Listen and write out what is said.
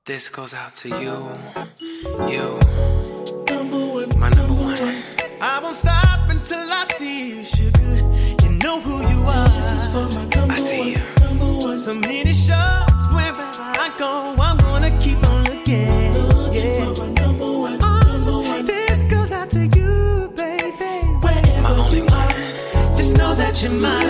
This goes out to you, my number one. I won't stop until I see you, sugar. You know who you are. This is for my number I see you. one. So many shows, wherever I go, I'm gonna keep on looking. For my number one. This goes out to you, baby. My only one. Just know that you're mine.